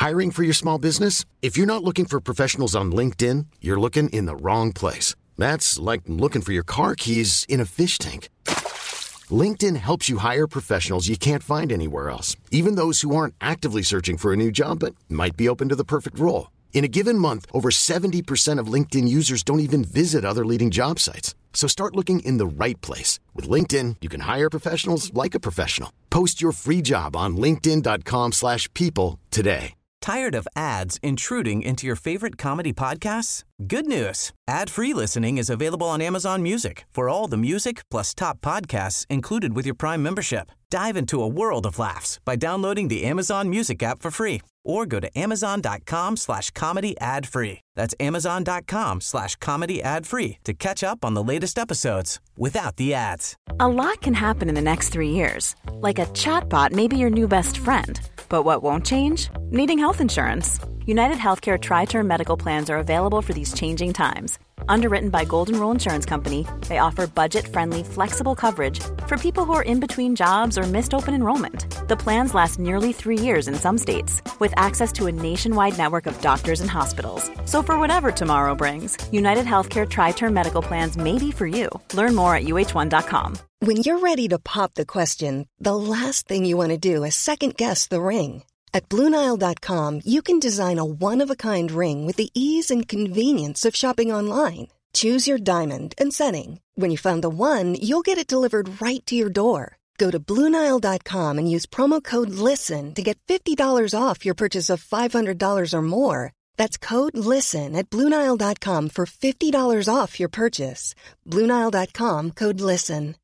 Hiring for your small business? If you're not looking for professionals on LinkedIn, you're looking in the wrong place. That's like looking for your car keys in a fish tank. LinkedIn helps you hire professionals you can't find anywhere else, even those who aren't actively searching for a new job but might be open to the perfect role. In a given month, over 70% of LinkedIn users don't even visit other leading job sites. So start looking in the right place. With LinkedIn, you can hire professionals like a professional. Post your free job on linkedin.com/people today. Tired of ads intruding into your favorite comedy podcasts? Good news. Ad-free listening is available on Amazon Music for all the music plus top podcasts included with your Prime membership. Dive into a world of laughs by downloading the Amazon Music app for free or go to amazon.com/comedy ad-free. That's amazon.com/comedy ad-free to catch up on the latest episodes without the ads. A lot can happen in the next 3 years. Like a chatbot may be your new best friend. But what won't change? Needing health insurance. United Healthcare Tri-Term Medical Plans are available for these changing times. Underwritten by Golden Rule Insurance Company, they offer budget-friendly, flexible coverage for people who are in between jobs or missed open enrollment. The plans last nearly 3 years in some states, with access to a nationwide network of doctors and hospitals. So for whatever tomorrow brings, United Healthcare Tri-Term Medical Plans may be for you. Learn more at uh1.com. When you're ready to pop the question, the last thing you want to do is second-guess the ring. At BlueNile.com, you can design a one-of-a-kind ring with the ease and convenience of shopping online. Choose your diamond and setting. When you find the one, you'll get it delivered right to your door. Go to BlueNile.com and use promo code LISTEN to get $50 off your purchase of $500 or more. That's code LISTEN at BlueNile.com for $50 off your purchase. BlueNile.com, code LISTEN.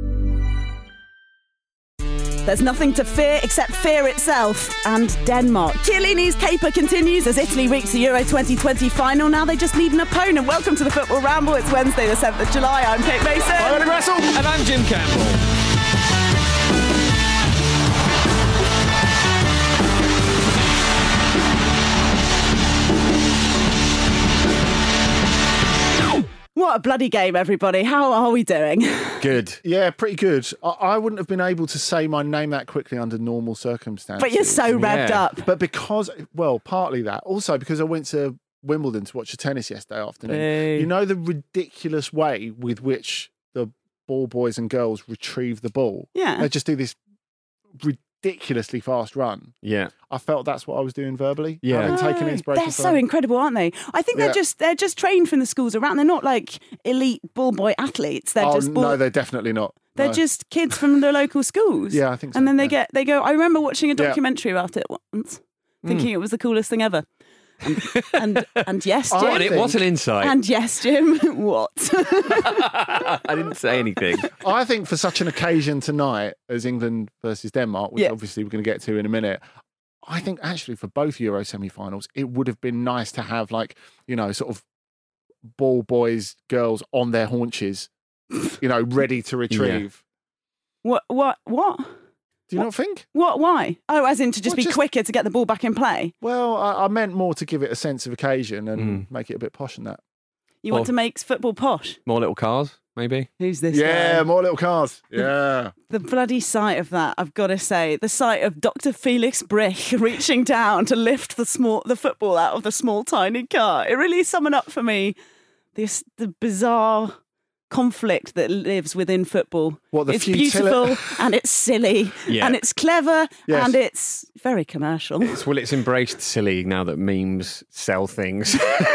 There's nothing to fear except fear itself and Denmark. Chiellini's caper continues as Italy reach the Euro 2020 final. Now they just need an opponent. Welcome to the Football Ramble. It's Wednesday the 7th of July. I'm Kate Mason. I'm Ollie Russell. And I'm Jim Campbell. What a bloody game, everybody. How are we doing? Good. Yeah, pretty good. I wouldn't have been able to say my name that quickly under normal circumstances. But you're so revved up. But because, well, partly that. Also because I went to Wimbledon to watch the tennis yesterday afternoon. Hey. You know the ridiculous way with which the ball boys and girls retrieve the ball? Yeah. They just do this ridiculously fast run. Yeah. I felt that's what I was doing verbally. Yeah. Having taken inspiration They're from so incredible, aren't they? I think Yeah. they're just trained from the schools around. They're not like elite ball boy athletes. They're just no, they're definitely not. They're No. just kids from the local schools. Yeah, I think so. And then they yeah. go. I remember watching a Yeah. documentary about it once, thinking it was the coolest thing ever. And yes, Jim. What an insight. And yes, Jim. What? I didn't say anything. I think for such an occasion tonight as England versus Denmark, which Yeah. obviously we're going to get to in a minute, I think actually for both Euro semi-finals, it would have been nice to have sort of ball boys, girls on their haunches, ready to retrieve. What? Do you not think? What? Why? Oh, as in to just Well, be quicker to get the ball back in play. Well, I meant more to give it a sense of occasion and make it a bit posh than that. You want to make football posh? More little cars, maybe? Who's this Yeah, guy? more little cars. Yeah. The bloody sight of that, I've got to say, the sight of Dr. Felix Brich reaching down to lift the football out of the small, tiny car. It really summed up for me the bizarre conflict that lives within football. It's beautiful and it's silly and it's clever and it's very commercial. It's embraced silly now that memes sell things.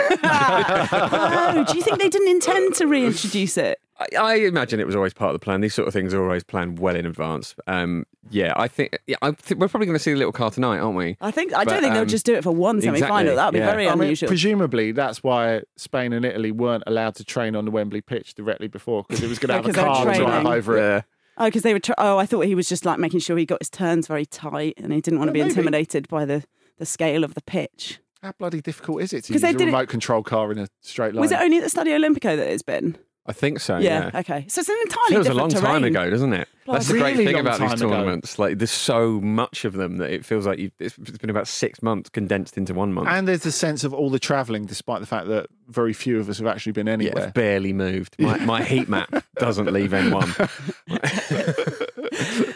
Oh, do you think they didn't intend to reintroduce it? I imagine it was always part of the plan. These sort of things are always planned well in advance. I think we're probably going to see the little car tonight, aren't we? I don't think they'll just do it for one semi-final. Exactly, That would be very unusual. Presumably, that's why Spain and Italy weren't allowed to train on the Wembley pitch directly before, because it was going to have a car drive over it. Oh, because they were. I thought he was just like making sure he got his turns very tight, and he didn't want to be intimidated by the scale of the pitch. How bloody difficult is it to use a remote control car in a straight line? Was it only at the Stadio Olimpico that it's been? I think so, yeah. Okay. So it's an entirely feels different a long terrain. time ago, doesn't it? That's the great really thing long about these time ago. tournaments. Like, there's so much of them that it feels like it's been about 6 months condensed into 1 month. And there's a sense of all the travelling, despite the fact that very few of us have actually been anywhere. Yeah, it's barely moved. My heat map doesn't leave N1. So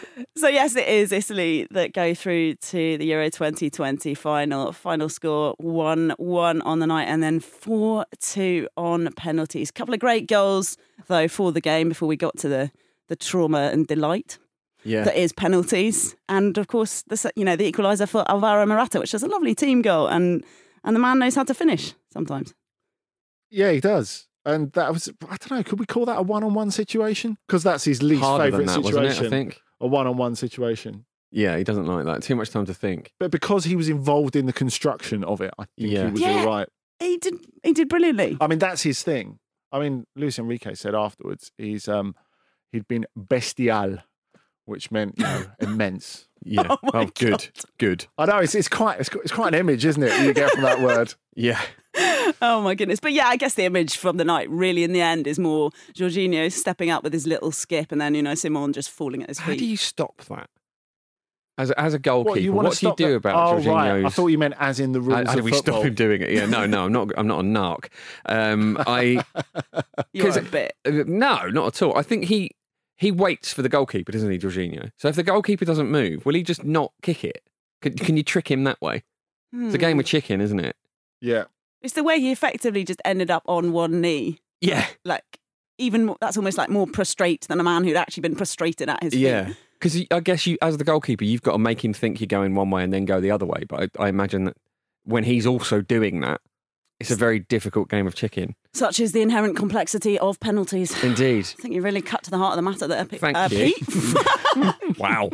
So yes, it is Italy that go through to the Euro 2020 final. Final score 1-1 on the night and then 4-2 on penalties. Couple of great goals though for the game before we got to the trauma and delight. Yeah. That is penalties, and of course the equaliser for Alvaro Morata, which is a lovely team goal, and the man knows how to finish sometimes. Yeah, he does. And that was, I don't know, could we call that a one-on-one situation? Because that's his least favourite situation. Wasn't it, I think? A one-on-one situation. Yeah, he doesn't like that. Too much time to think. But because he was involved in the construction of it, I think he was all right. He did brilliantly. I mean, that's his thing. I mean, Luis Enrique said afterwards he'd been bestial, which meant immense. Yeah. Oh good. I know it's quite an image, isn't it? You get from that word. Yeah. Oh my goodness. But yeah, I guess the image from the night really in the end is more Jorginho stepping up with his little skip and then, Simon just falling at his feet. How do you stop that? As a goalkeeper, what do you do about Jorginho's... Right. I thought you meant as in the rules How do of we football. stop him doing it? Yeah, no, I'm not a narc. You're a bit. No, not at all. I think he waits for the goalkeeper, doesn't he, Jorginho? So if the goalkeeper doesn't move, will he just not kick it? Can you trick him that way? It's a game of chicken, isn't it? Yeah. It's the way he effectively just ended up on one knee. Yeah. Like, even more, that's almost like more prostrate than a man who'd actually been prostrated at his feet. Yeah. Because I guess you, as the goalkeeper, you've got to make him think you're going one way and then go the other way. But I imagine that when he's also doing that, it's a very difficult game of chicken. Such is the inherent complexity of penalties. Indeed. I think you really cut to the heart of the matter there, Pete. Thank you. Pete? Wow.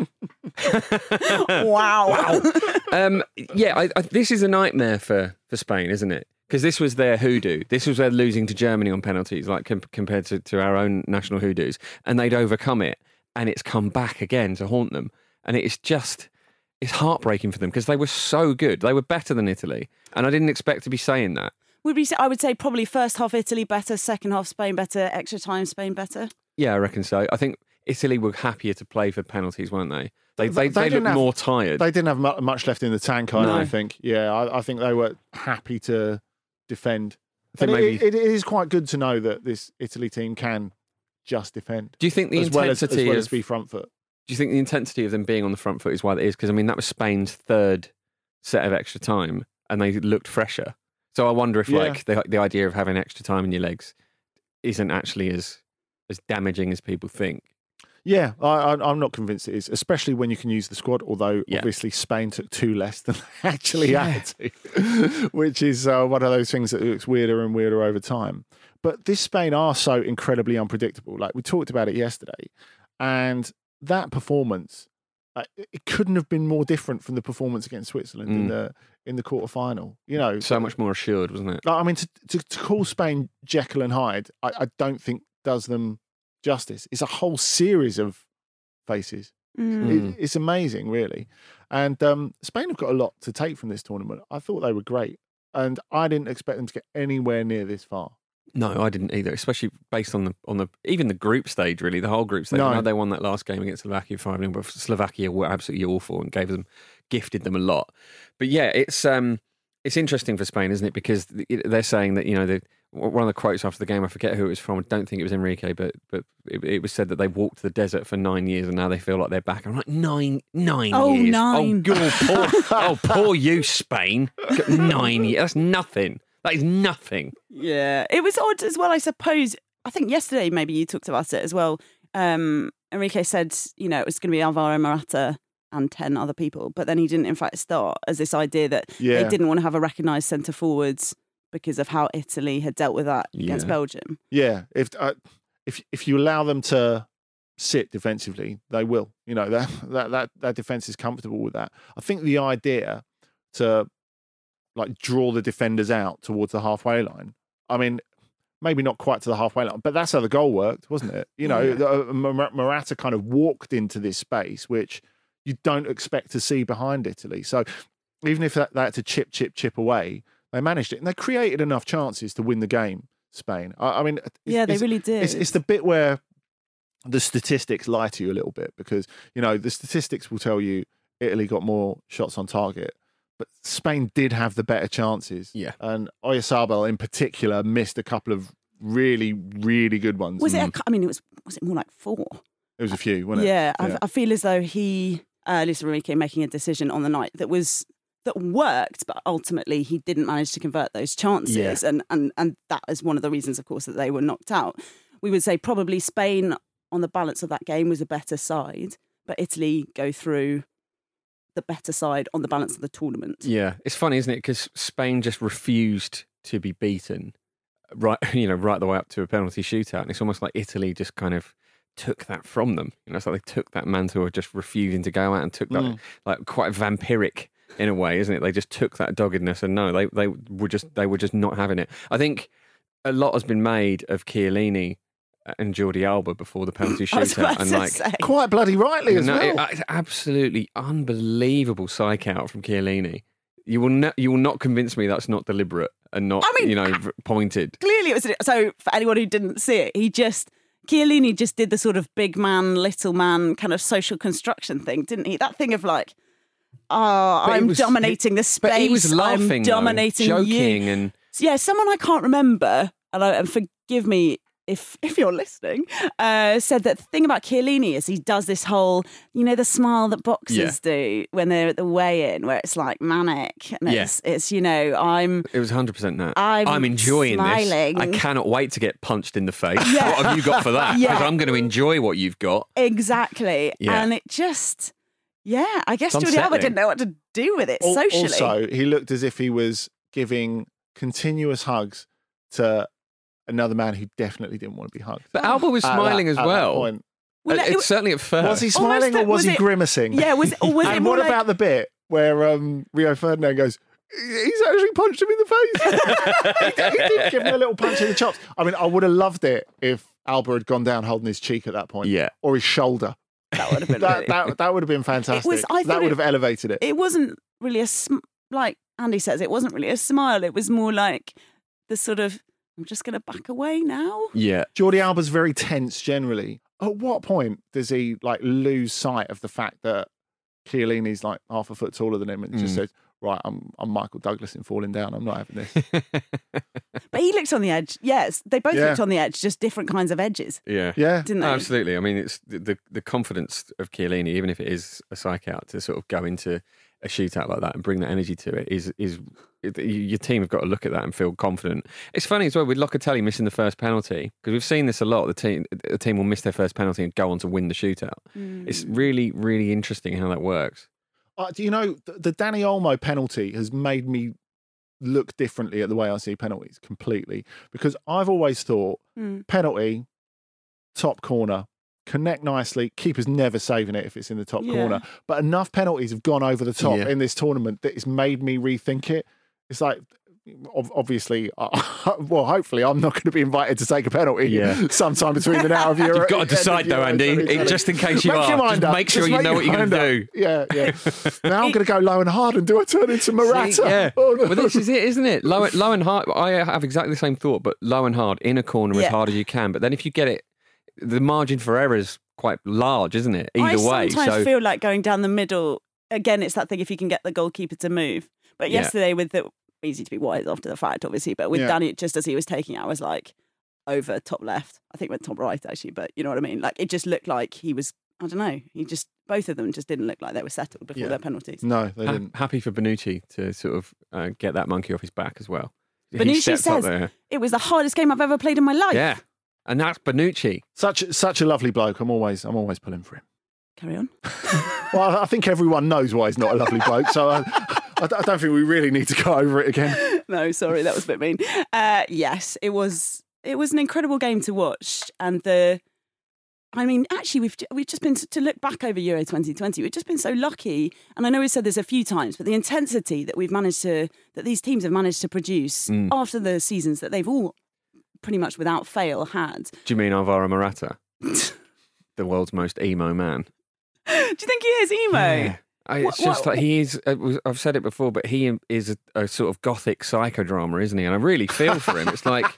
Wow. This is a nightmare for Spain, isn't it? Because this was their hoodoo. This was their losing to Germany on penalties, like compared to our own national hoodoos. And they'd overcome it. And it's come back again to haunt them. And it's heartbreaking for them because they were so good. They were better than Italy. And I didn't expect to be saying that. I would say probably first half Italy better, second half Spain better, extra time Spain better. Yeah, I reckon so. I think Italy were happier to play for penalties, weren't they? They looked more tired. They didn't have much left in the tank, I don't think. Yeah, I think they were happy to defend. I think it is quite good to know that this Italy team can just defend. Do you think the intensity as well as be front foot? Do you think the intensity of them being on the front foot is why that is? Because, I mean, that was Spain's third set of extra time and they looked fresher. So I wonder if the idea of having extra time in your legs isn't actually as damaging as people think. Yeah, I'm not convinced it is, especially when you can use the squad, although obviously Spain took 2 less than they actually had to, which is one of those things that looks weirder and weirder over time. But this Spain are so incredibly unpredictable. Like, we talked about it yesterday, and that performance, it couldn't have been more different from the performance against Switzerland in the quarterfinal. So much more assured, wasn't it? I mean, to call Spain Jekyll and Hyde, I don't think does them justice. It's a whole series of faces. It's amazing, really. And Spain have got a lot to take from this tournament. I thought they were great, and I didn't expect them to get anywhere near this far. No, I didn't either, especially based on the even the group stage, really, the whole group stage. No. I know they won that last game against Slovakia 5-0, but Slovakia were absolutely awful and gifted them a lot. But yeah, it's interesting for Spain, isn't it? Because they're saying that, one of the quotes after the game, I forget who it was from, I don't think it was Enrique, but it was said that they walked the desert for 9 years and now they feel like they're back. I'm like, nine years? Oh, 9. Oh, God, poor you, Spain. 9 years. That's nothing. That is nothing. Yeah, it was odd as well, I suppose. I think yesterday maybe you talked about it as well. Enrique said, it was going to be Alvaro Morata and 10 other people, but then he didn't in fact start, as this idea that they didn't want to have a recognised centre forwards because of how Italy had dealt with that against Belgium. Yeah, if you allow them to sit defensively, they will. That defence is comfortable with that. I think the idea to draw the defenders out towards the halfway line. I mean, maybe not quite to the halfway line, but that's how the goal worked, wasn't it? Morata kind of walked into this space, which you don't expect to see behind Italy. So even if they had to chip away, they managed it. And they created enough chances to win the game, Spain. I mean... they really did. It's the bit where the statistics lie to you a little bit because, the statistics will tell you Italy got more shots on target. But Spain did have the better chances. Yeah. And Oyarzabal in particular missed a couple of really, really good ones. Was it was it more like 4? There was a few, wasn't it? Yeah, I feel as though Luis Enrique making a decision on the night that worked, but ultimately he didn't manage to convert those chances. And that is one of the reasons, of course, that they were knocked out. We would say probably Spain, on the balance of that game, was a better side, but Italy go through the better side on the balance of the tournament. Yeah, it's funny, isn't it? Because Spain just refused to be beaten right the way up to a penalty shootout. And it's almost like Italy just kind of took that from them. It's like they took that mantle of just refusing to go out and took that, like, quite vampiric in a way, isn't it? They just took that doggedness, and no, they were just not having it. I think a lot has been made of Chiellini and Jordi Alba before the penalty shootout, and quite bloody rightly as well. It's absolutely unbelievable psych out from Chiellini. You will not convince me that's not deliberate and not pointed. Clearly, it was. So for anyone who didn't see it, Chiellini just did the sort of big man, little man kind of social construction thing, didn't he? That thing of like, I'm dominating the space. But he was laughing, I'm dominating joking, you. and someone I can't remember, and forgive me if you're listening, said that the thing about Chiellini is he does this whole, the smile that boxers do when they're at the weigh-in, where it's like manic, and it's it was 100% that. I'm enjoying smiling. this. I cannot wait to get punched in the face. What have you got for that? Because I'm going to enjoy what you've got. Exactly. And it just, I guess Jordi Alba didn't know what to do with it socially. Also, he looked as if he was giving continuous hugs to another man who definitely didn't want to be hugged. But Alba was smiling as well. It's certainly at first. Was he smiling or was he grimacing? Yeah, was it and what about the bit where Rio Ferdinand goes, he's actually punched him in the face? he did give him a little punch in the chops. I mean, I would have loved it if Alba had gone down holding his cheek at that point. Yeah. Or his shoulder. That would have been that would have been fantastic. That would have elevated it. It wasn't really like Andy says, it wasn't really a smile. It was more like the sort of, I'm just going to back away now. Yeah. Jordi Alba's very tense generally. At what point does he lose sight of the fact that Chiellini's like half a foot taller than him and just says, right, I'm Michael Douglas in Falling Down. I'm not having this. But he looked on the edge. Yes, they both looked on the edge, just different kinds of edges. Yeah. Didn't they? Absolutely. I mean, it's the confidence of Chiellini, even if it is a psych out, to sort of go into a shootout like that and bring that energy to it is your team have got to look at that and feel confident. It's funny as well with Locatelli missing the first penalty, because we've seen this a lot. The team will miss their first penalty and go on to win the shootout. It's really, really interesting how that works. Do you know, the Dani Olmo penalty has made me look differently at the way I see penalties completely, because I've always thought penalty, top corner, connect nicely, keeper's never saving it if it's in the top corner, but enough penalties have gone over the top in this tournament that it's made me rethink it. It's like, obviously, well, hopefully I'm not going to be invited to take a penalty sometime between the now of Euro. You've got to decide though, Andy, just in case you are. Just make sure you know what you're going to do. Yeah. Now I'm going to go low and hard and do a turn into Morata. Oh, no. Well, this is it, isn't it? Low and hard. I have exactly the same thought, but low and hard, in a corner as hard as you can. But then if you get it, the margin for error is quite large, isn't it? Either way. I sometimes feel like going down the middle. Again, it's that thing if you can get the goalkeeper to move. But yesterday with the, easy to be wise after the fact, obviously, but with Danny, just as he was taking it, I was like, over top left. I think went top right, actually, but you know what I mean? Like, it just looked like he was, I don't know, both of them just didn't look like they were settled before their penalties. No, they didn't. Happy for Bonucci to sort of get that monkey off his back as well. Bonucci says, it was the hardest game I've ever played in my life. Yeah, and that's Bonucci. Such a lovely bloke. I'm always pulling for him. Carry on. Well, I think everyone knows why he's not a lovely bloke, so I don't think we really need to go over it again. No, sorry, that was a bit mean. Yes, it was an incredible game to watch, and actually, we've just been to look back over Euro 2020. We've just been so lucky, and I know we've said this a few times, but the intensity that that these teams have managed to produce after the seasons that they've all pretty much without fail had. Do you mean Alvaro Morata, the world's most emo man? Do you think he is emo? Yeah. It's just like he is. I've said it before, but he is a sort of gothic psychodrama, isn't he? And I really feel for him. It's like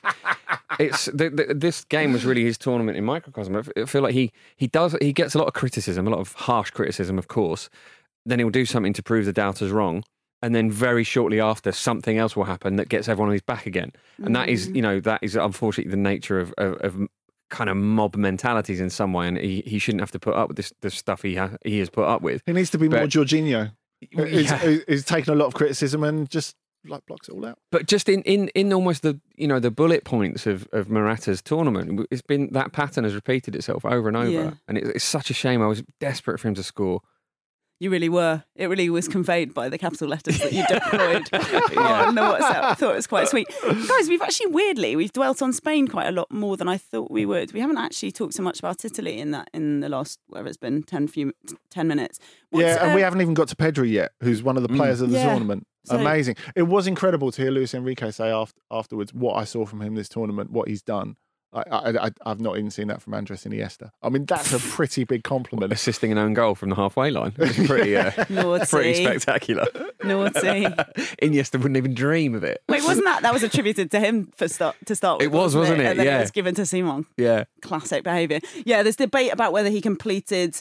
this game was really his tournament in microcosm. I feel like he gets a lot of criticism, a lot of harsh criticism, of course. Then he'll do something to prove the doubters wrong, and then very shortly after, something else will happen that gets everyone on his back again. And that is unfortunately the nature of kind of mob mentalities in some way, and he shouldn't have to put up with this stuff he has put up with. He needs to be more Jorginho. Yeah. He's taken a lot of criticism and just like blocks it all out. But just in almost the bullet points of Morata's tournament, it's been that pattern has repeated itself over and over, Yeah. and it's such a shame. I was desperate for him to score. You really were. It really was conveyed by the capital letters that you deployed on the WhatsApp. I thought it was quite sweet. Guys, we've dwelt on Spain quite a lot more than I thought we would. We haven't actually talked so much about Italy in the last, whatever it's been, 10 minutes. And we haven't even got to Pedri yet, who's one of the players of the tournament. So- Amazing. It was incredible to hear Luis Enrique say afterwards what I saw from him this tournament, what he's done. I've not even seen that from Andres Iniesta. I mean, that's a pretty big compliment. Assisting an own goal from the halfway line. It's pretty, Naughty. pretty spectacular. Naughty. Iniesta wouldn't even dream of it. Wait, wasn't that was attributed to him to start with? It was, wasn't it? And then Yeah. it was given to Simon. Yeah. Classic behaviour. Yeah, there's debate about whether he completed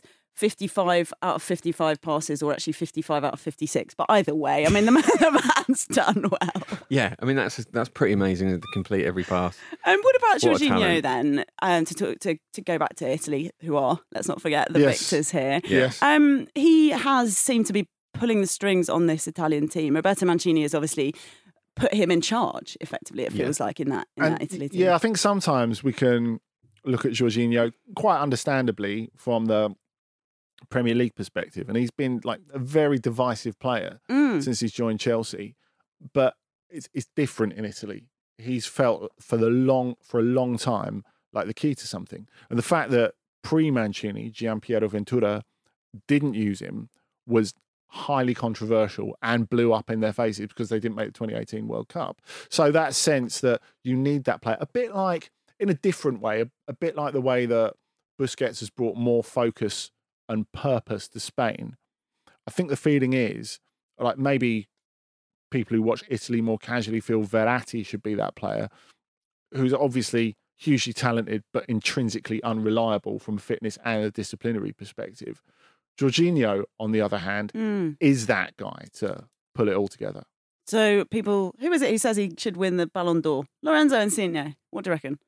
55 out of 55 passes or actually 55 out of 56. But either way, I mean, the man's done well. Yeah, I mean, that's pretty amazing to complete every pass. And what about What a Jorginho talent. then? To go back to Italy, who are, let's not forget, the Yes. victors here. Yes. He has seemed to be pulling the strings on this Italian team. Roberto Mancini has obviously put him in charge, effectively, it feels like, in that Italy team. Yeah, I think sometimes we can look at Jorginho quite understandably from the Premier League perspective, and he's been like a very divisive player since he's joined Chelsea. But it's different in Italy. He's felt for a long time like the key to something, and the fact that pre-Mancini, Gianpiero Ventura didn't use him was highly controversial and blew up in their faces because they didn't make the 2018 World Cup. So that sense that you need that player, a bit like, in a different way, a bit like the way that Busquets has brought more focus and purpose to Spain. I think the feeling is, like, maybe people who watch Italy more casually feel Verratti should be that player, who's obviously hugely talented but intrinsically unreliable from a fitness and a disciplinary perspective. Jorginho, on the other hand, is that guy to pull it all together. So people, who is it who says he should win the Ballon d'Or? Lorenzo Insigne. What do you reckon?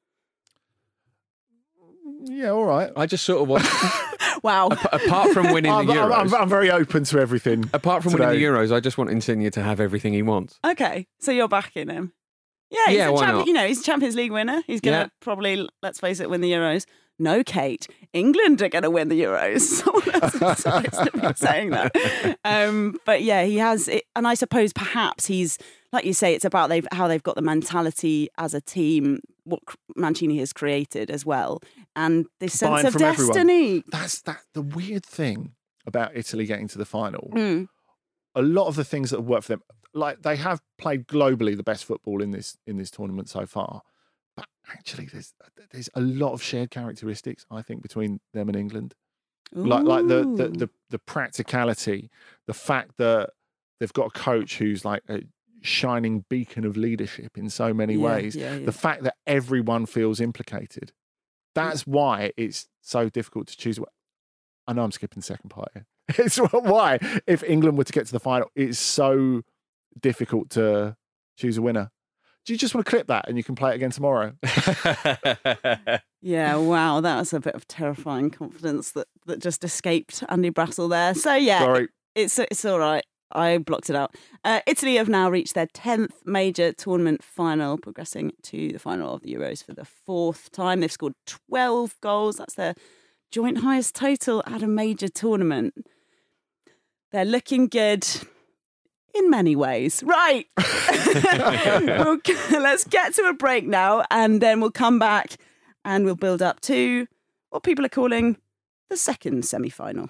Yeah, all right. I just sort of want, Wow. apart from winning the Euros, I'm very open to everything. apart from today. winning the Euros, I just want Insigne to have everything he wants. Okay, so you're backing him. Yeah, he's Yeah, a why champion, not? you know, he's a Champions League winner. He's going to Yeah. probably, let's face it, win the Euros. No, Kate, England are going to win the Euros. Someone else is supposed to be saying that. But yeah, he has it, and I suppose perhaps he's, like you say, it's about how they've got the mentality as a team, what Mancini has created as well, and this sense Buying of from everyone. destiny. That's the weird thing about Italy getting to the final. Mm. A lot of the things that have worked for them, like they have played globally the best football in this tournament so far. But actually, there's a lot of shared characteristics, I think, between them and England. Like Ooh. the practicality, the fact that they've got a coach who's like a shining beacon of leadership in so many ways. Yeah. The fact that everyone feels implicated. That's why it's so difficult to choose. I know I'm skipping the second part here. It's why, if England were to get to the final, it's so difficult to choose a winner. Do you just want to clip that and you can play it again tomorrow? Yeah, wow, that was a bit of terrifying confidence that just escaped Andy Brassel there. So yeah, Sorry. it's all right. I blocked it out. Italy have now reached their 10th major tournament final, progressing to the final of the Euros for the fourth time. They've scored 12 goals. That's their joint highest total at a major tournament. They're looking good in many ways. Right. Let's get to a break now, and then we'll come back and we'll build up to what people are calling the second semi-final.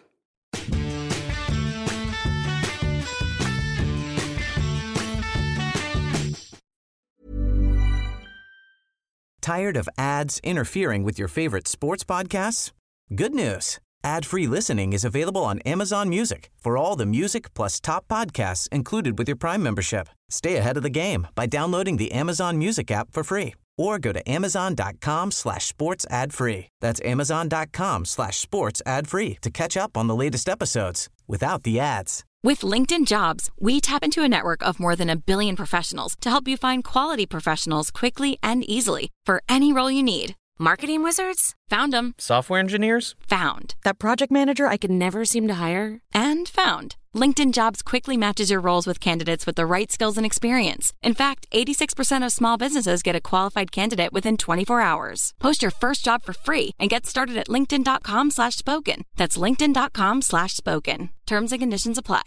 Tired of ads interfering with your favorite sports podcasts? Good news. Ad-free listening is available on Amazon Music for all the music plus top podcasts included with your Prime membership. Stay ahead of the game by downloading the Amazon Music app for free or go to amazon.com/sports ad free. That's amazon.com/sports ad free to catch up on the latest episodes without the ads. With LinkedIn Jobs, we tap into a network of more than 1 billion professionals to help you find quality professionals quickly and easily for any role you need. Marketing wizards? Found them. Software engineers? Found. That project manager I could never seem to hire? And found. LinkedIn Jobs quickly matches your roles with candidates with the right skills and experience. In fact, 86% of small businesses get a qualified candidate within 24 hours. Post your first job for free and get started at linkedin.com/spoken. That's linkedin.com/spoken. Terms and conditions apply.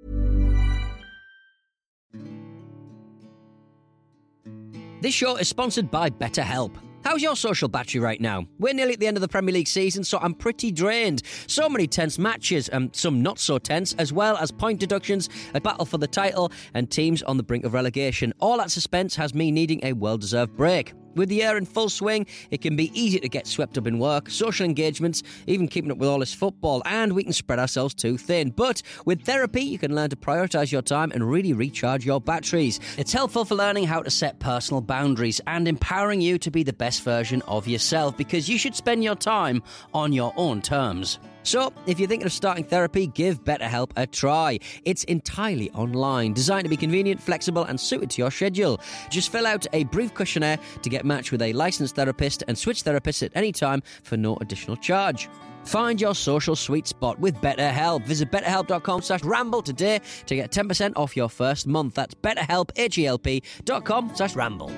This show is sponsored by BetterHelp. How's your social battery right now? We're nearly at the end of the Premier League season, so I'm pretty drained. So many tense matches, and some not so tense, as well as point deductions, a battle for the title, and teams on the brink of relegation. All that suspense has me needing a well-deserved break. With the year in full swing, it can be easy to get swept up in work, social engagements, even keeping up with all this football, and we can spread ourselves too thin. But with therapy, you can learn to prioritise your time and really recharge your batteries. It's helpful for learning how to set personal boundaries and empowering you to be the best version of yourself, because you should spend your time on your own terms. So, if you're thinking of starting therapy, give BetterHelp a try. It's entirely online, designed to be convenient, flexible, and suited to your schedule. Just fill out a brief questionnaire to get matched with a licensed therapist and switch therapists at any time for no additional charge. Find your social sweet spot with BetterHelp. Visit betterhelp.com/ramble today to get 10% off your first month. That's betterhelp, HELP.com/ramble.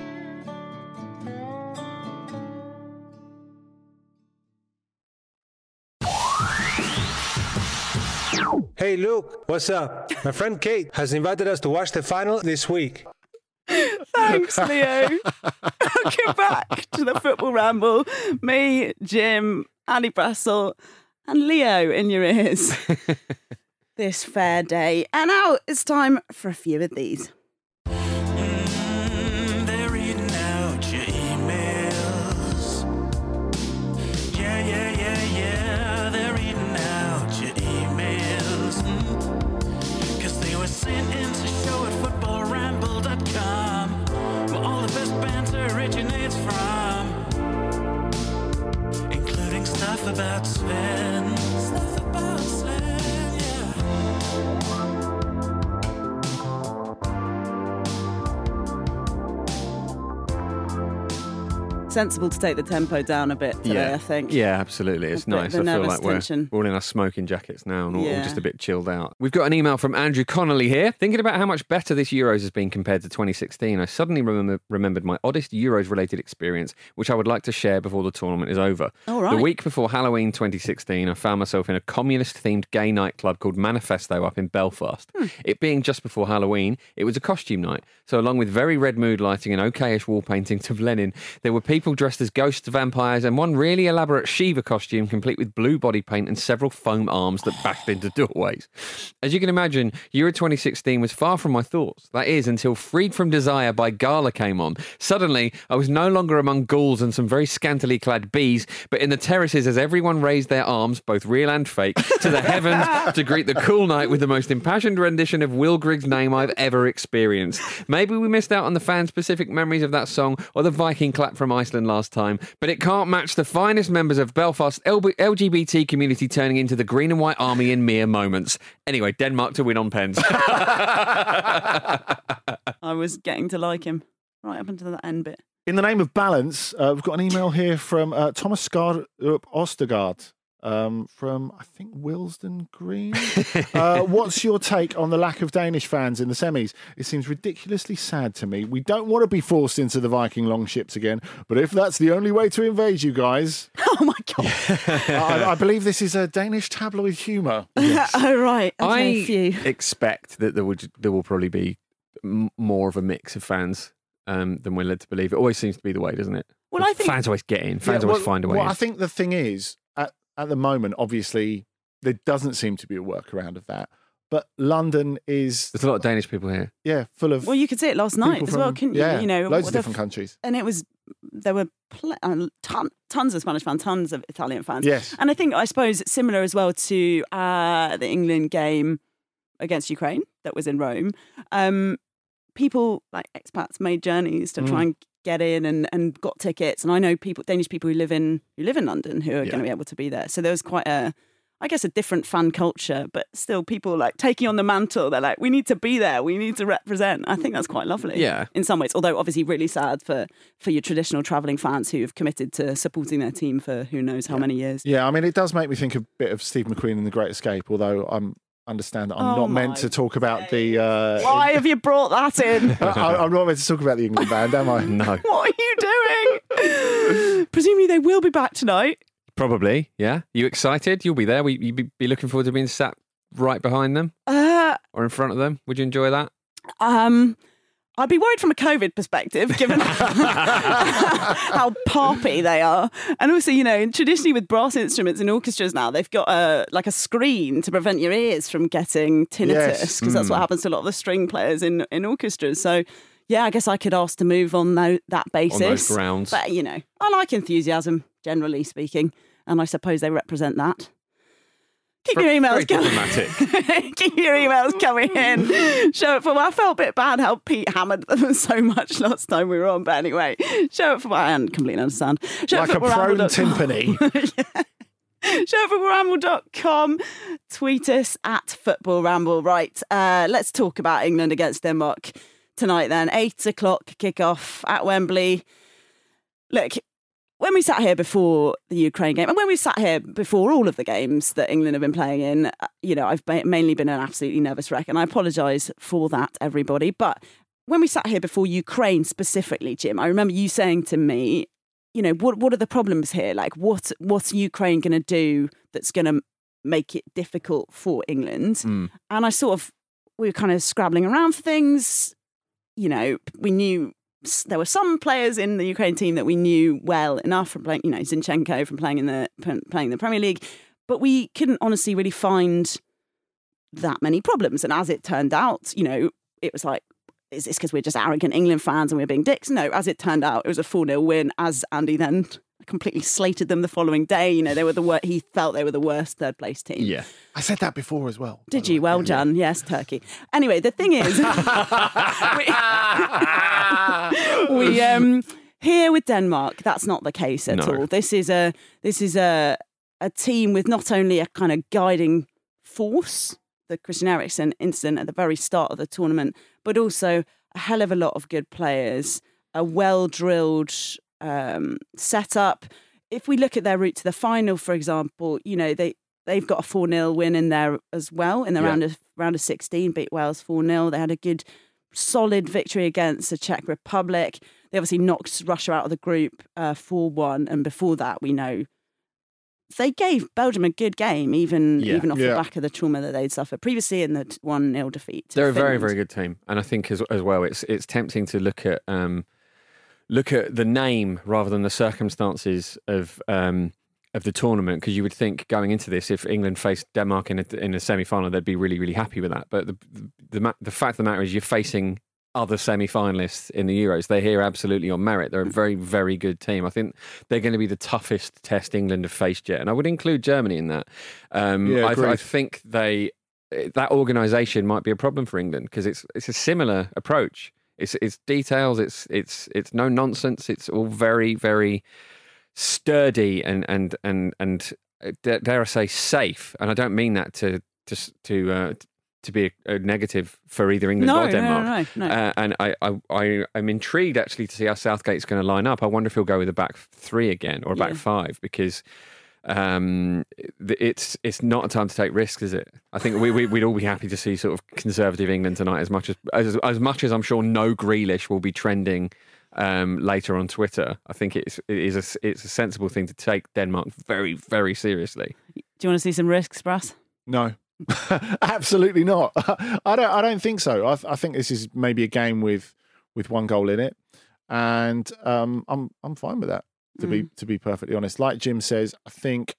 Hey Luke, what's up? My friend Kate has invited us to watch the final this week. Thanks, Leo. Welcome back to the Football Ramble. Me, Jim, Andy Brassel, and Leo in your ears this fair day. And now it's time for a few of these. They're reading out your emails. Yeah. They're reading out your emails. 'Cause they were sent in to show at footballramble.com, where all the best banter originates from, including stuff about Sven. Sensible to take the tempo down a bit today, I think. Yeah, absolutely. It's nice. I feel like we're all in our smoking jackets now and all just a bit chilled out. We've got an email from Andrew Connolly here. Thinking about how much better this Euros has been compared to 2016, I suddenly remembered my oddest Euros-related experience, which I would like to share before the tournament is over. All right. The week before Halloween 2016, I found myself in a communist-themed gay nightclub called Manifesto up in Belfast. It being just before Halloween, it was a costume night. So along with very red mood lighting and okayish wall paintings of Lenin, there were people dressed as ghosts, vampires, and one really elaborate Shiva costume complete with blue body paint and several foam arms that bashed into doorways. As you can imagine, Euro 2016 was far from my thoughts. That is, until Freed from Desire by Gala came on. Suddenly, I was no longer among ghouls and some very scantily clad bees, but in the terraces as everyone raised their arms, both real and fake, to the heavens to greet the cool night with the most impassioned rendition of Will Grigg's name I've ever experienced. Maybe we missed out on the fan-specific memories of that song or the Viking clap from Iceland last time, but it can't match the finest members of Belfast's LGBT community turning into the green and white army in mere moments. Anyway, Denmark to win on pens. I was getting to like him right up until that end bit. In the name of balance, we've got an email here from Thomas Skarup Ostergaard. From, I think, Willesden Green. What's your take on the lack of Danish fans in the semis? It seems ridiculously sad to me. We don't want to be forced into the Viking longships again, but if that's the only way to invade you guys... Oh, my God. I believe this is a Danish tabloid humour. Yes. Oh, right. Okay, I expect that there will probably be more of a mix of fans than we're led to believe. It always seems to be the way, doesn't it? Well, I think... Fans always get in. Fans always find a way in. I think the thing is... At the moment, obviously, there doesn't seem to be a workaround of that. But London is... There's a lot of Danish people here. Yeah, full of... Well, you could see it last night as well, couldn't you? Yeah, you know, loads of different countries. And it was... There were tons of Spanish fans, tons of Italian fans. Yes. And I suppose it's similar as well to the England game against Ukraine that was in Rome. People, like expats, made journeys to try and get in and got tickets, and I know Danish people who live in London who are going to be able to be there. So there was quite a I guess, a different fan culture, but still people like taking on the mantle. They're like, we need to be there. We need to represent. I think that's quite lovely. Yeah. In some ways, although obviously really sad for your traditional travelling fans who have committed to supporting their team for who knows how many years. Yeah, I mean, it does make me think a bit of Steve McQueen in The Great Escape, although understand that I'm not meant to talk about the... Why have you brought that in? I'm not meant to talk about the England band, am I? No. What are you doing? Presumably they will be back tonight. Probably, yeah. You excited? You'll be there. You'd be looking forward to being sat right behind them or in front of them. Would you enjoy that? I'd be worried from a COVID perspective, given how poppy they are. And also, traditionally with brass instruments in orchestras now, they've got a screen to prevent your ears from getting tinnitus, because that's what happens to a lot of the string players in orchestras. So, yeah, I guess I could ask to move on that basis. On those grounds. But, I like enthusiasm, generally speaking, and I suppose they represent that. Keep your emails coming. Keep your emails coming in. Show it for. I felt a bit bad how Pete hammered them so much last time we were on, but anyway, show it for. I completely understand. Show like a prone timpani. Show it for footballramble.com. Tweet us at footballramble. Right, let's talk about England against Denmark tonight. Then 8:00 kickoff at Wembley. Look. When we sat here before the Ukraine game, and when we sat here before all of the games that England have been playing in, I've mainly been an absolutely nervous wreck, and I apologise for that, everybody. But when we sat here before Ukraine specifically, Jim, I remember you saying to me, what are the problems here? Like, what's Ukraine going to do that's going to make it difficult for England? And we were kind of scrabbling around for things. We knew. There were some players in the Ukraine team that we knew well enough from playing, Zinchenko from playing in the Premier League, but we couldn't honestly really find that many problems. And as it turned out, it was like, is this because we're just arrogant England fans and we're being dicks? No, as it turned out, it was a 4-0 win. As Andy then completely slated them the following day. They were he felt they were the worst third place team. Yeah, I said that before as well. Did you? Well done. Yes, Turkey. Anyway, the thing is, we here with Denmark, that's not the case at all. This is a team with not only a kind of guiding force, the Christian Eriksen incident at the very start of the tournament, but also a hell of a lot of good players, a well-drilled setup. If we look at their route to the final, for example, they've got a 4-0 win in there as well in the round of 16, beat Wales 4-0. They had a good, solid victory against the Czech Republic. They obviously knocked Russia out of the group 4-1, and before that, we know they gave Belgium a good game, even off the back of the trauma that they'd suffered previously in the 1-0 defeat. They're a very, very good team, and I think as well, it's tempting to look at the name rather than the circumstances of the tournament, because you would think going into this, if England faced Denmark in a semi-final, they'd be really, really happy with that. But the fact of the matter is, you're facing other semi-finalists in the Euros. They're here absolutely on merit. They're a very, very good team. I think they're going to be the toughest test England have faced yet, and I would include Germany in that. I think that organisation might be a problem for England, because it's a similar approach. It's details. It's no nonsense. It's all very, very sturdy and dare I say safe. And I don't mean that to be a negative for either England or Denmark. No. And I'm intrigued actually to see how Southgate's going to line up. I wonder if he'll go with a back three again or a back five, because it's not a time to take risks, is it? I think we'd all be happy to see sort of conservative England tonight, as much as I'm sure no Grealish will be trending later on Twitter. I think it's a sensible thing to take Denmark very, very seriously. Do you want to see some risks, Brass? No. Absolutely not. I don't think so. I think this is maybe a game with one goal in it, and I'm fine with that. To be perfectly honest, like Jim says, I think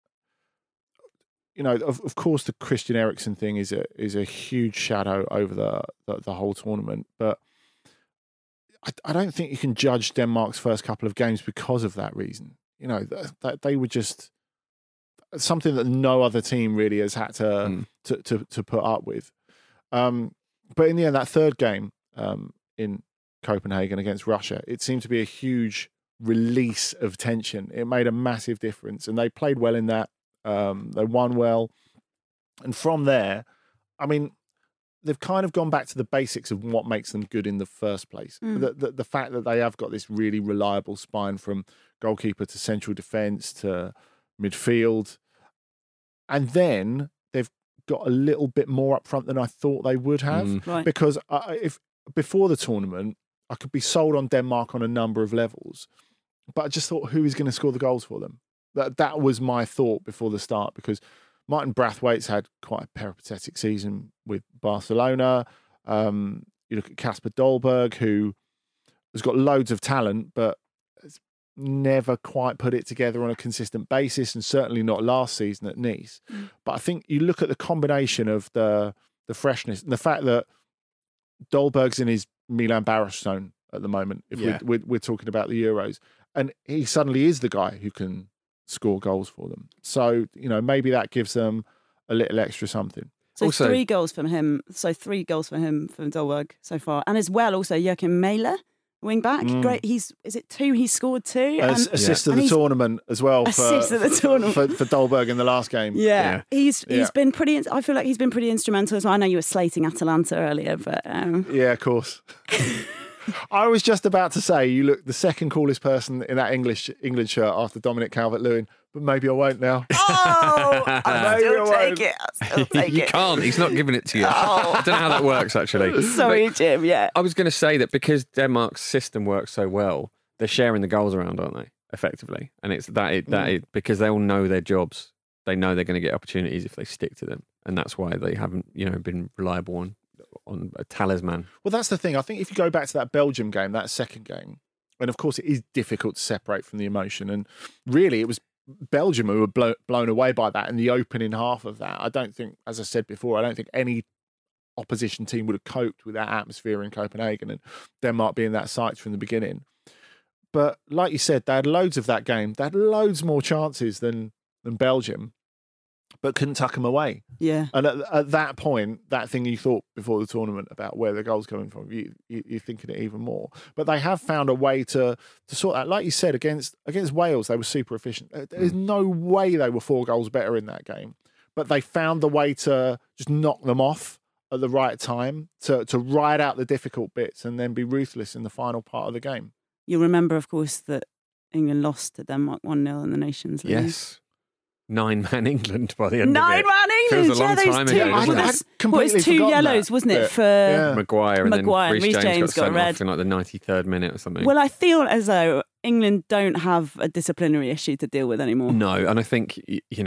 of course the Christian Eriksen thing is a huge shadow over the whole tournament, but I don't think you can judge Denmark's first couple of games because of that reason. That they were just something that no other team really has had to put up with. But in the end, that third game in Copenhagen against Russia, it seemed to be a huge release of tension. It made a massive difference, and they played well in that. They won well. And from there, I mean, they've kind of gone back to the basics of what makes them good in the first place. The fact that they have got this really reliable spine from goalkeeper to central defence to midfield. And then they've got a little bit more up front than I thought they would have. Right. Because if before the tournament, I could be sold on Denmark on a number of levels. But I just thought, who is going to score the goals for them? That was my thought before the start, because Martin Braithwaite's had quite a peripatetic season with Barcelona. You look at Kasper Dolberg, who has got loads of talent, but has never quite put it together on a consistent basis, and certainly not last season at Nice. But I think you look at the combination of the freshness and the fact that Dolberg's in his Milan Baros zone at the moment, if we're talking about the Euros, and he suddenly is the guy who can score goals for them. So, maybe that gives them a little extra something. So Also- 3 goals from him. So 3 goals for him from Dolberg so far. And as well, also Joachim Mæhle, wing back. Great. Is it 2? He scored 2. Assist of the tournament as well. Assist of the tournament. For Dolberg in the last game. Yeah. He's been pretty, I feel like he's been pretty instrumental as well. I know you were slating Atalanta earlier, but... Yeah, of course. I was just about to say, you look the second coolest person in that England shirt after Dominic Calvert-Lewin, but maybe I won't now. Oh, I'll still take it. You can't. He's not giving it to you. I don't know how that works, actually. Sorry, Jim, yeah. I was going to say that because Denmark's system works so well, they're sharing the goals around, aren't they? Effectively. And it's because they all know their jobs. They know they're going to get opportunities if they stick to them. And that's why they haven't, been reliable on a talisman. Well, that's the thing. I think if you go back to that Belgium game, that second game, and of course it is difficult to separate from the emotion. And really, it was Belgium who were blown away by that in the opening half of that. I don't think, as I said before, I don't think any opposition team would have coped with that atmosphere in Copenhagen, and Denmark being that site from the beginning. But like you said, they had loads of that game. They had loads more chances than Belgium, but couldn't tuck them away. Yeah. And at that point, that thing you thought before the tournament about where the goal's coming from, you're thinking it even more. But they have found a way to sort that. Like you said, against Wales, they were super efficient. There's no way they were 4 goals better in that game. But they found the way to just knock them off at the right time, to ride out the difficult bits and then be ruthless in the final part of the game. You'll remember, of course, that England lost to Denmark 1-0 in the Nations League. Yes. 9-man England by the end of it. 9-man England! Feels a long time ago, doesn't it? It was 2 yellows, wasn't it, for Maguire, and then Reece James got sent red. off in like the 93rd minute or something. Well, I feel as though England don't have a disciplinary issue to deal with anymore. No, and I think,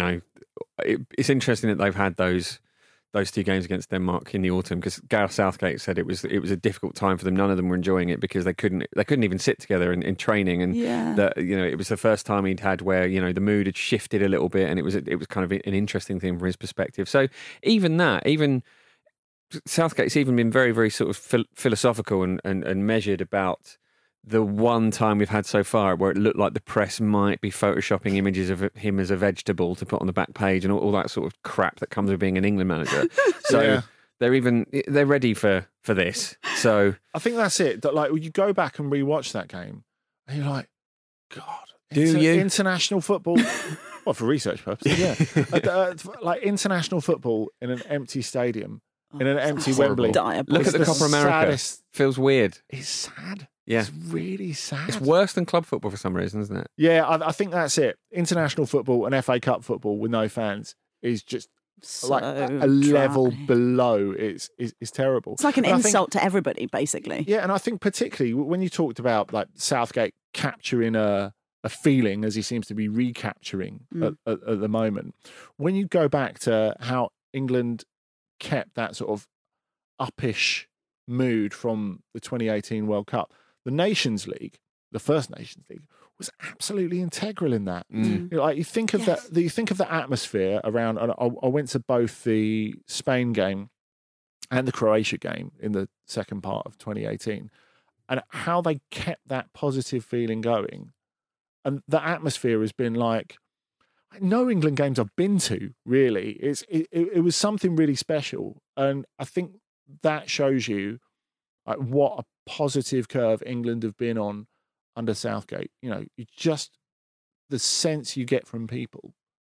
it's interesting that they've had those 2 games against Denmark in the autumn, because Gareth Southgate said it was a difficult time for them. None of them were enjoying it because they couldn't even sit together in training, and it was the first time he'd had where the mood had shifted a little bit, and it was kind of an interesting thing from his perspective. So even Southgate's even been very, very sort of philosophical and measured about the one time we've had so far where it looked like the press might be photoshopping images of him as a vegetable to put on the back page and all that sort of crap that comes with being an England manager. So they're ready for this. So I think that's it. That, like, you go back and rewatch that game, and you're like, God, international football? Well, for research purposes, yeah. Like international football in an empty stadium, in an empty Wembley. Look at the Copa America. Feels weird. It's sad. Yeah. It's really sad. It's worse than club football for some reason, isn't it? Yeah, I think that's it. International football and FA Cup football with no fans is just like a level below. It's terrible. It's like an insult to everybody, basically. Yeah, and I think particularly when you talked about like Southgate capturing a feeling, as he seems to be recapturing at the moment, when you go back to how England kept that sort of uppish mood from the 2018 World Cup, the Nations League, the first Nations League, was absolutely integral in that. Like you think of that, you think of the atmosphere around. And I went to both the Spain game and the Croatia game in the second part of 2018, and how they kept that positive feeling going. And the atmosphere has been like no England games I've been to. Really, it was something really special, and I think that shows you like what a positive curve England have been on under Southgate. You just the sense you get from people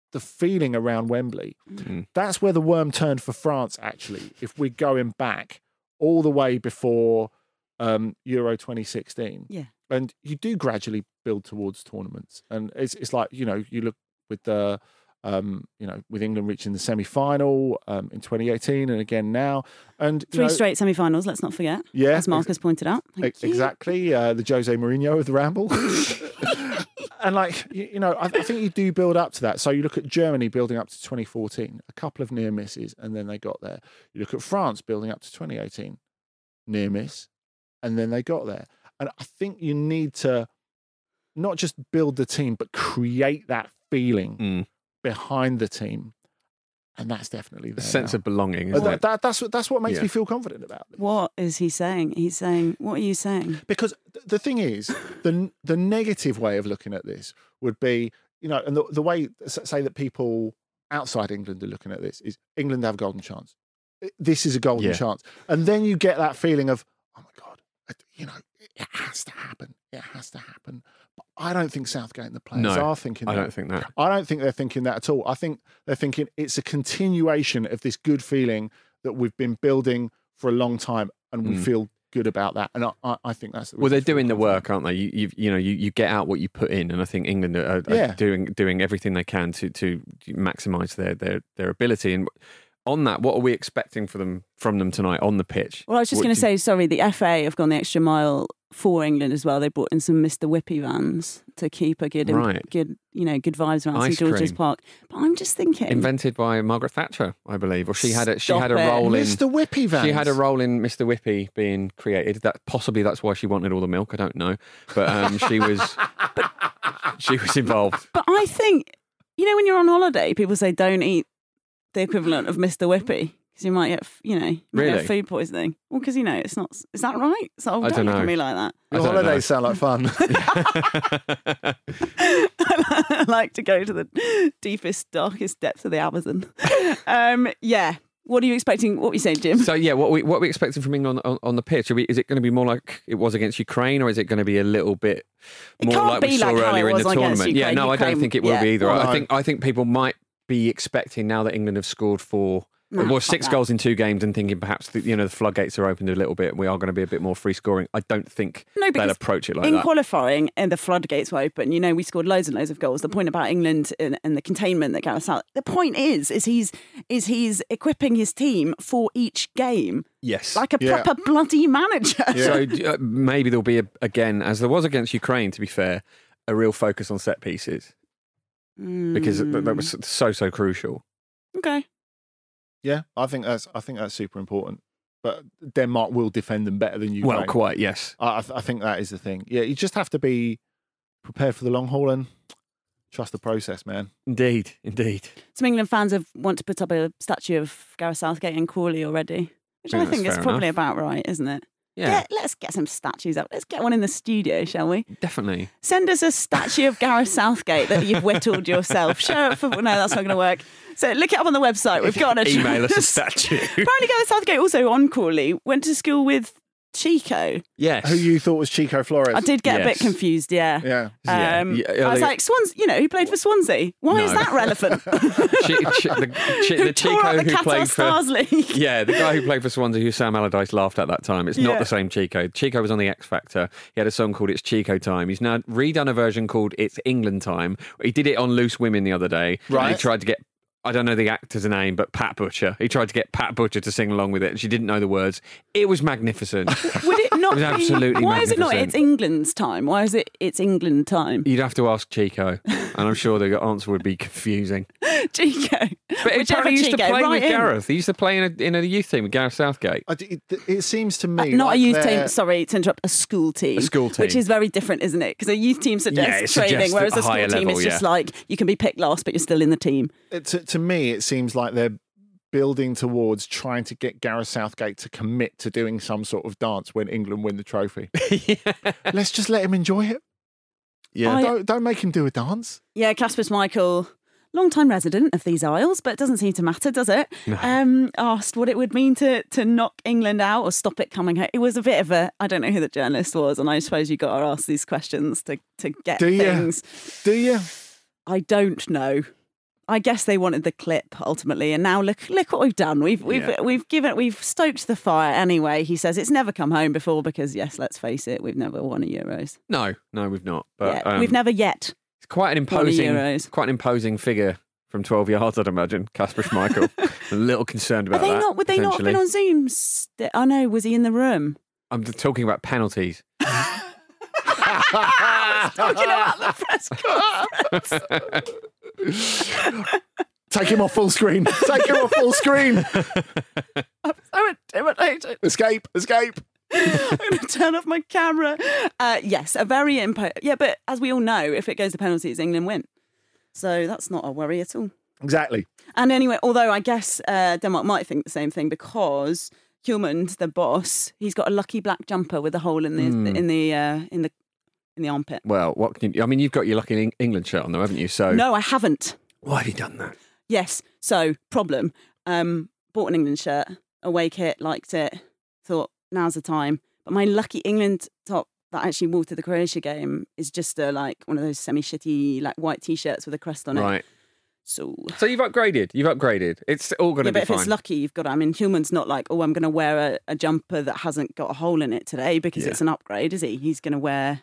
the feeling around Wembley. That's where the worm turned for France, actually, if we're going back all the way before Euro 2016. Yeah. And you do gradually build towards tournaments. And it's like, you look with the, with England reaching the semi-final in 2018 and again now. And 3 straight semi-finals, let's not forget. Yeah. As Marcus pointed out. Exactly. The Jose Mourinho of the Ramble. And I think you do build up to that. So you look at Germany building up to 2014, a couple of near misses, and then they got there. You look at France building up to 2018, near miss, and then they got there. And I think you need to not just build the team, but create that feeling behind the team. And that's definitely there. A sense now. of belonging, isn't it? That's what makes me feel confident about it. What is he saying? He's saying, what are you saying? Because the thing is, the negative way of looking at this would be, and the way, say that people outside England are looking at this is England have a golden chance. This is a golden chance. And then you get that feeling of, oh my God, it has to happen. It has to happen. But I don't think Southgate and the players are thinking that. I don't think that. I don't think they're thinking that at all. I think they're thinking it's a continuation of this good feeling that we've been building for a long time, and we feel good about that. And I think that's the well, they're doing the work, aren't they? You get out what you put in, and I think England are doing everything they can to maximise their ability. And on that, what are we expecting from them tonight on the pitch? Well, I was just going to say, sorry, the FA have gone the extra mile for England as well. They brought in some Mr. Whippy vans to keep a good vibes around St George's Park. But I'm just thinking, invented by Margaret Thatcher, I believe, or she had a role in Mr. Whippy vans. She had a role in Mr. Whippy being created. That's why she wanted all the milk. I don't know, but she was involved. But I think when you're on holiday, people say don't eat the equivalent of Mr. Whippy. Because you might get, get food poisoning. Well, because, it's not... Is that right? So I don't know. Look at me like that. Your holidays sound like fun. I like to go to the deepest, darkest depths of the Amazon. What are you expecting? What were you saying, Jim? So, what are we expecting from England on the pitch? Is it going to be more like it was against Ukraine, or is it going to be a little bit more like we saw earlier in the tournament? Ukraine. I don't think it will be either. Well, I think people might be expecting, now that England have scored 6 goals in 2 games, and thinking perhaps the floodgates are opened a little bit and we are going to be a bit more free scoring. I don't think they'll approach it like that. In qualifying, and the floodgates were open, we scored loads and loads of goals. The point about England and the containment that Gareth Southgate, the point is he's equipping his team for each game. Yes. Like a proper bloody manager. Yeah. So maybe there'll be, again, as there was against Ukraine, to be fair, a real focus on set pieces. Because that was so crucial. Okay. Yeah, I think that's super important. But Denmark will defend them better than Ukraine. Well, quite, yes. I think that is the thing. Yeah, you just have to be prepared for the long haul and trust the process, man. Indeed. Some England fans want to put up a statue of Gareth Southgate in Crawley already, which I think is probably about right, isn't it? Yeah. Let's get some statues up. Let's get one in the studio, shall we? Definitely. Send us a statue of Gareth Southgate that you've whittled yourself. Show it for... No, that's not going to work. So look it up on the website. We've got email us a statue. Apparently Gareth Southgate also on Crawley went to school with Chico. Yes. Who you thought was Chico Flores. I did get a bit confused, Yeah. I was like, who played for Swansea? Why is that relevant? The Chico who played for Stars League. Yeah, the guy who played for Swansea, who Sam Allardyce laughed at that time. It's not the same Chico. Chico was on the X Factor. He had a song called It's Chico Time. He's now redone a version called It's England Time. He did it on Loose Women the other day. Right. He tried to get, I don't know the actor's name, but Pat Butcher. He tried to get Pat Butcher to sing along with it, and she didn't know the words. It was magnificent. Would it not It was absolutely Why is it not magnificent. It's England's time? Why is it It's England time? You'd have to ask Chico, and I'm sure the answer would be confusing. Chico. But apparently he used to Chico, play right with Gareth. He used to play in a youth team with Gareth Southgate. It seems to me not like a youth they're- team, sorry to interrupt, a school team. A school team. Which is very different, isn't it? Because a youth team Yeah, suggests it training, suggests whereas a a school higher team level, is just yeah. like, you can be picked last, but you're still in the team. To me, it seems like they're building towards trying to get Gareth Southgate to commit to doing some sort of dance when England win the trophy. Let's just let him enjoy it. Yeah. Don't make him do a dance. Yeah, Kasper Schmeichel, long-time resident of these Isles, but it doesn't seem to matter, does it? No. Asked what it would mean to knock England out or stop it coming home. It was a bit of a, I don't know who the journalist was, and I suppose you got to ask these questions to get Do you? things. Do you? I don't know. I guess they wanted the clip ultimately, and now look what we've done. We've stoked the fire anyway. He says it's never come home before because, yes, let's face it, we've never won a Euros. No, we've not. But we've never yet. It's quite an imposing figure from 12 yards, I'd imagine. Kasper Schmeichel. A little concerned about that. Would they not have been on Zoom? Oh no, was he in the room? I'm talking about penalties. Talking about the press conference. Take him off full screen. Take him off full screen. I'm so intimidated. Escape. I'm going to turn off my camera. Yes, a very yeah, but as we all know, if it goes to penalties, England win. So that's not a worry at all. Exactly. And anyway, although I guess Denmark might think the same thing because Hjulmand, the boss, he's got a lucky black jumper with a hole in the armpit. Well, what can you? I mean, you've got your lucky England shirt on, though, haven't you? So no, I haven't. Why have you done that? Yes. So problem. Bought an England shirt, away kit, liked it. Thought now's the time. But my lucky England top that actually wore to the Croatia game is just like one of those semi-shitty like white t-shirts with a crest on it. Right. So you've upgraded. It's all going to be fine. But if it's lucky, you've got. I mean, Hjulmand's not like, oh, I'm going to wear a jumper that hasn't got a hole in it today because it's an upgrade, is he? He's going to wear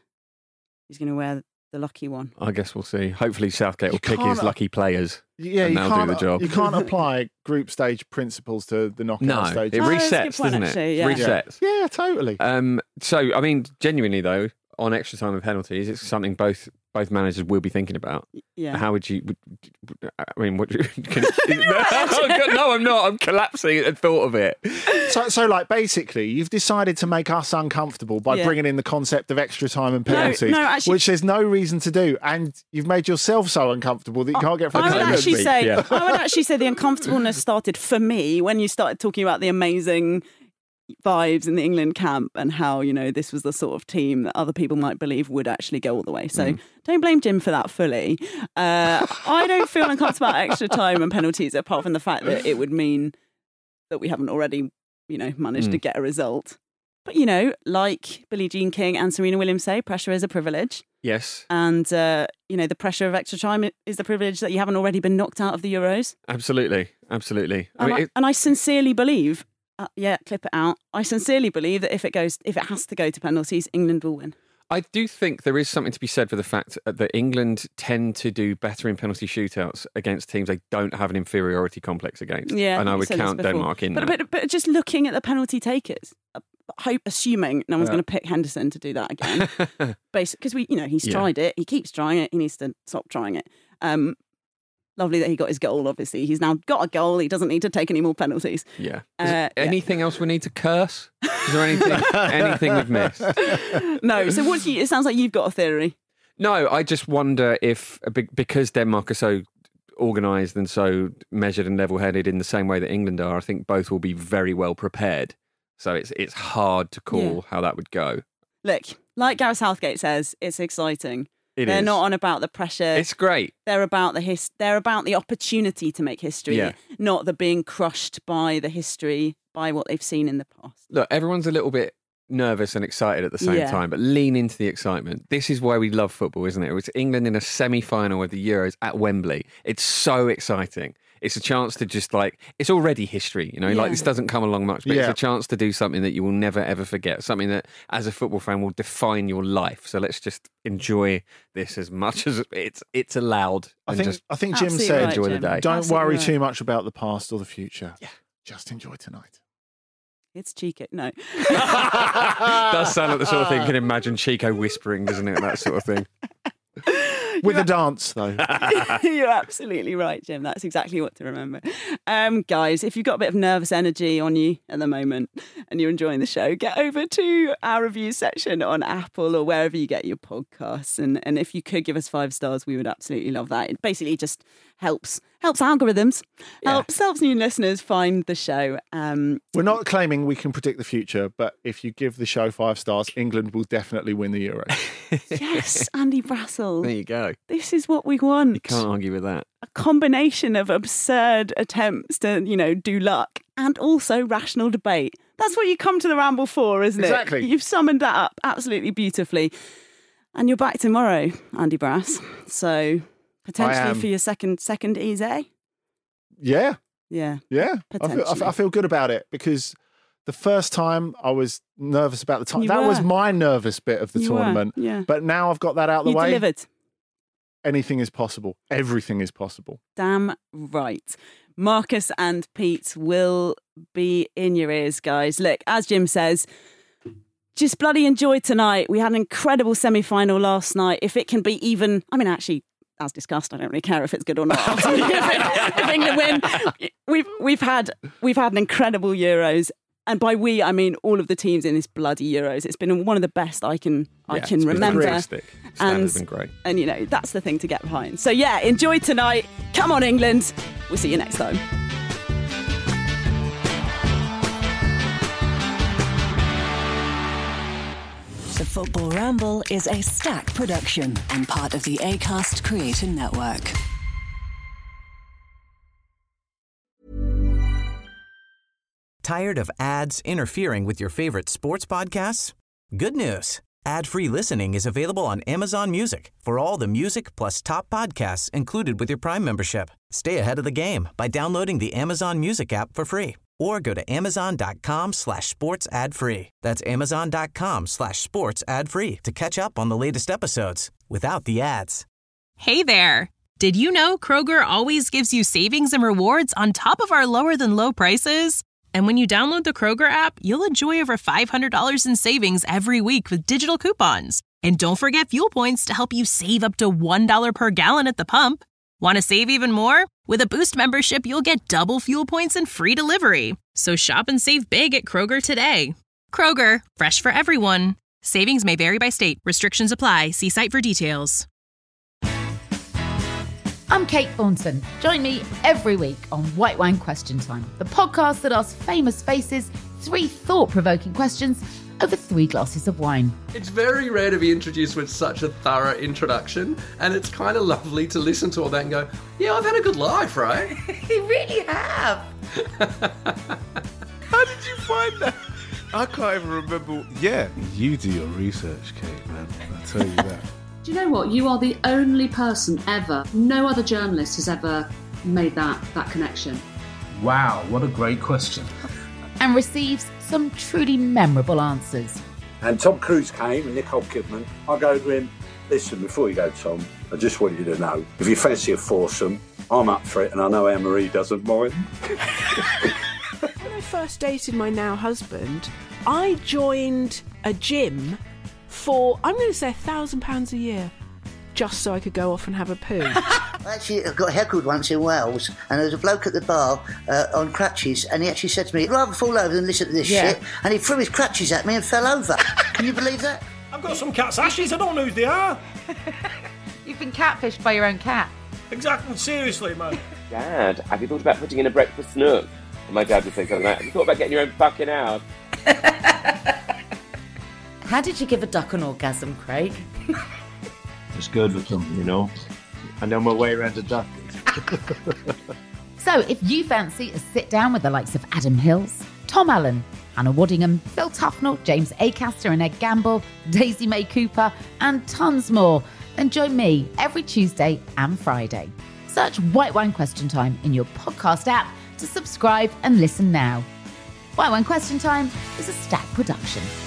the lucky one. I guess we'll see. Hopefully, Southgate will pick his lucky players. Yeah, and they'll do the job. You can't apply group stage principles to the knockout stage. It resets, doesn't it? Actually, yeah. Resets. Yeah, totally. So, I mean, genuinely though, on extra time and penalties, it's something both managers will be thinking about. Yeah. How would you? I mean, what? No, I'm not. I'm collapsing at the thought of it. So, like, basically, you've decided to make us uncomfortable by bringing in the concept of extra time and penalties, actually, which there's no reason to do, and you've made yourself so uncomfortable that you can't get. I would actually say the uncomfortableness started for me when you started talking about the amazing vibes in the England camp and how, you know, this was the sort of team that other people might believe would actually go all the way. So don't blame Jim for that fully. I don't feel uncomfortable about extra time and penalties apart from the fact that it would mean that we haven't already, you know, managed to get a result. But, you know, like Billie Jean King and Serena Williams say, pressure is a privilege. Yes. And, you know, the pressure of extra time is the privilege that you haven't already been knocked out of the Euros. Absolutely. And I sincerely believe, clip it out. I sincerely believe that if it has to go to penalties, England will win. I do think there is something to be said for the fact that England tend to do better in penalty shootouts against teams they don't have an inferiority complex against. Yeah, and I would count Denmark in that. But just looking at the penalty takers, assuming no one's going to pick Henderson to do that again, because he's tried it, he keeps trying it, he needs to stop trying it. Lovely that he got his goal, obviously. He's now got a goal. He doesn't need to take any more penalties. Yeah. Anything else we need to curse? Is there anything we've missed? No. So it sounds like you've got a theory. No, I just wonder if, because Denmark are so organised and so measured and level-headed in the same way that England are, I think both will be very well prepared. So it's hard to call how that would go. Look, like Gareth Southgate says, it's exciting. They're not on about the pressure. It's great. They're about they're about the opportunity to make history, not the being crushed by the history, by what they've seen in the past. Look, everyone's a little bit nervous and excited at the same time, but lean into the excitement. This is why we love football, isn't it? It's England in a semi-final of the Euros at Wembley. It's so exciting. It's a chance to just it's already history, you know, like this doesn't come along much, but it's a chance to do something that you will never ever forget, something that as a football fan will define your life. So let's just enjoy this as much as it's allowed. I think Jim said, enjoy the day. Don't worry too much about the past or the future. Yeah. Just enjoy tonight. It's Chico. No. Does sound like the sort of thing you can imagine Chico whispering, doesn't it? That sort of thing. With a dance, though. You're absolutely right, Jim. That's exactly what to remember. Guys, if you've got a bit of nervous energy on you at the moment and you're enjoying the show, get over to our review section on Apple or wherever you get your podcasts. And if you could give us 5 stars, we would absolutely love that. It basically just helps algorithms, helps new listeners find the show. We're not claiming we can predict the future, but if you give the show 5 stars, England will definitely win the Euro. Yes, Andy Brassel. There you go. This is what we want. You can't argue with that. A combination of absurd attempts to, do luck and also rational debate. That's what you come to the Ramble for, isn't it? Exactly. You've summoned that up absolutely beautifully. And you're back tomorrow, Andy Brass. So Potentially for your second easy. Yeah. Yeah. Yeah. Potentially. I feel good about it because the first time I was nervous about the time. You That was were. my nervous bit of the You were, tournament. yeah. But now I've got that out of the You way. delivered. Anything is possible. Everything is possible. Damn right. Marcus and Pete will be in your ears, guys. Look, as Jim says, just bloody enjoy tonight. We had an incredible semi-final last night. If it can be even, I mean, actually, as discussed, I don't really care if it's good or not. if England win, we've had an incredible Euros. And by we, I mean all of the teams in this bloody Euros. It's been one of the best I can remember. Standard's been great. And, that's the thing to get behind. So, yeah, enjoy tonight. Come on, England. We'll see you next time. The Football Ramble is a Stack production and part of the Acast Creator Network. Tired of ads interfering with your favorite sports podcasts? Good news. Ad-free listening is available on Amazon Music for all the music plus top podcasts included with your Prime membership. Stay ahead of the game by downloading the Amazon Music app for free or go to amazon.com/sports ad free. That's amazon.com/sports ad free to catch up on the latest episodes without the ads. Hey there. Did you know Kroger always gives you savings and rewards on top of our lower than low prices? And when you download the Kroger app, you'll enjoy over $500 in savings every week with digital coupons. And don't forget fuel points to help you save up to $1 per gallon at the pump. Want to save even more? With a Boost membership, you'll get double fuel points and free delivery. So shop and save big at Kroger today. Kroger, fresh for everyone. Savings may vary by state. Restrictions apply. See site for details. I'm Kate Thornton. Join me every week on White Wine Question Time, the podcast that asks famous faces 3 thought-provoking questions over 3 glasses of wine. It's very rare to be introduced with such a thorough introduction, and it's kind of lovely to listen to all that and go, yeah, I've had a good life, right? You really have. How did you find that? I can't even remember. Yeah, you do your research, Kate, man. I tell you that. Do you know what? You are the only person ever, no other journalist has ever made that connection. Wow, what a great question. And receives some truly memorable answers. And Tom Cruise came and Nicole Kidman. I go to him, listen, before you go, Tom, I just want you to know, if you fancy a foursome, I'm up for it and I know Anne-Marie doesn't mind. When I first dated my now husband, I joined a gym for, I'm going to say £1,000 a year, just so I could go off and have a poo. I actually got heckled once in Wales, and there was a bloke at the bar on crutches, and he actually said to me, I'd rather fall over than listen to this shit, and he threw his crutches at me and fell over. Can you believe that? I've got some cat's ashes, I don't know who they are. You've been catfished by your own cat. Exactly, seriously, man. Dad, have you thought about putting in a breakfast nook? And my dad would say something like, have you thought about getting your own fucking house? How did you give a duck an orgasm, Craig? It's good with them, you know. I know my way around a duck. So if you fancy a sit down with the likes of Adam Hills, Tom Allen, Anna Waddingham, Phil Tufnell, James Acaster and Ed Gamble, Daisy May Cooper, and tons more, then join me every Tuesday and Friday. Search White Wine Question Time in your podcast app to subscribe and listen now. White Wine Question Time is a Stack production.